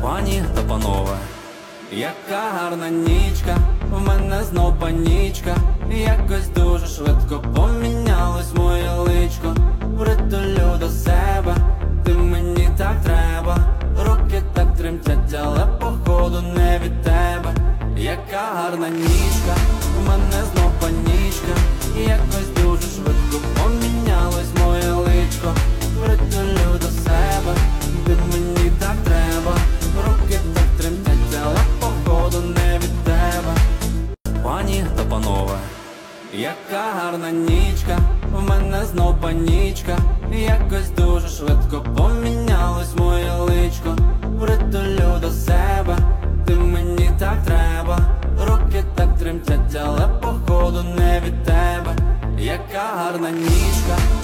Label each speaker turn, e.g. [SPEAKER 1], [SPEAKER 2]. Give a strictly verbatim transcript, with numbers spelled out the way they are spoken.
[SPEAKER 1] Пані та панове, яка гарна нічка, в мене знов панічка. Якось дуже швидко помінялось моє личко. Притулю до себе, ти мені так треба. Руки так тремтять, але походу не від тебе. Яка гарна нічка, в мене знов панічка. Якось дуже швидко помінялось моє личко. Притулю до себе, ти мені так треба. Руки так тремтять, але походу не від тебе. Пані та панове, яка гарна нічка, в мене знов панічка. Якось дуже швидко помінялось моє личко. Притулю до себе, ти мені так треба. Руки так тремтять, але походу не від тебе. Яка гарна нічка.